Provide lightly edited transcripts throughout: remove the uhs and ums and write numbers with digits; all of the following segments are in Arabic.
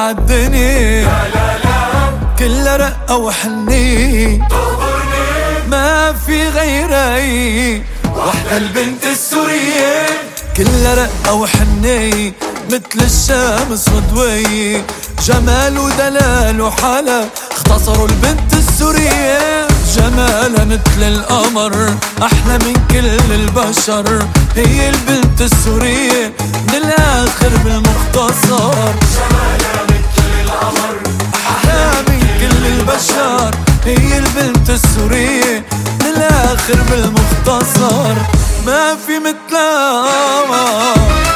عالدنيا، لا لا لا كلها رقة وحنية تغبرني، ما في غيرها وحدة البنت السورية، كلها رقة وحنية مثل الشمس مضوية، جمال ودلال وحلا اختصروا البنت السورية، جمالها مثل القمر أحلى من كل البشر، هي البنت السورية من الآخر بالمختصر، جمالها مثل القمر أحلى من كل البشر، هي البنت السورية من الآخر بالمختصر ما في مثلها.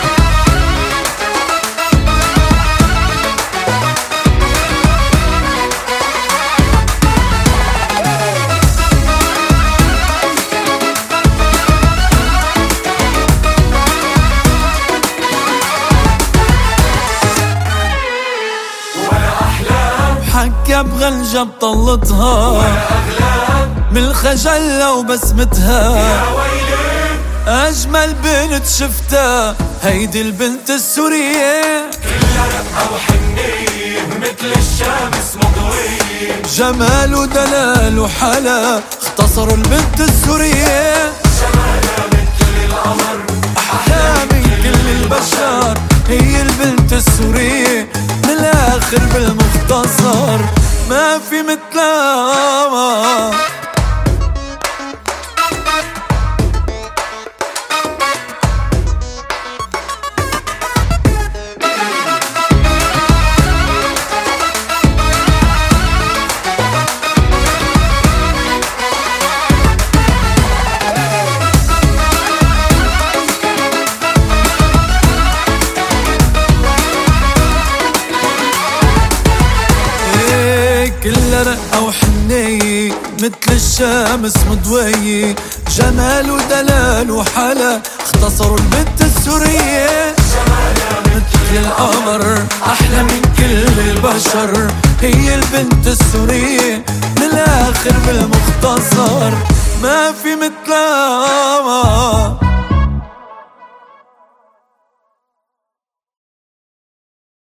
حكى بغلجة بطلتها ولا أغلى من الخجل لو بسمتها، يا ويلي أجمل بنت شفتها هيدي البنت السورية، كلها رقة وحنية مثل الشمس مضوية، جمال ودلال وحلا اختصروا البنت السورية، جمالها مثل القمر أحلى من كل البشر، هي البنت السورية من الآخر بالمختصر ما في مثلها. كلها رقة وحنية مثل الشمس مضوية، جمال ودلال وحلا اختصروا البنت السورية، جمالها مثل القمر أحلى من كل البشر، هي البنت السورية من الآخر بالمختصر ما في مثلها.